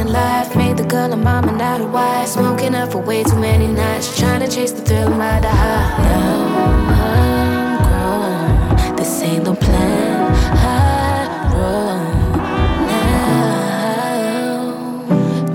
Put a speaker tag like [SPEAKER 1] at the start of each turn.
[SPEAKER 1] in life. Made the girl a mom and not a wife. Smoking up for way too many nights. Trying to chase the thrill and ride the high. Now I'm grown. This ain't no plan. I roll now.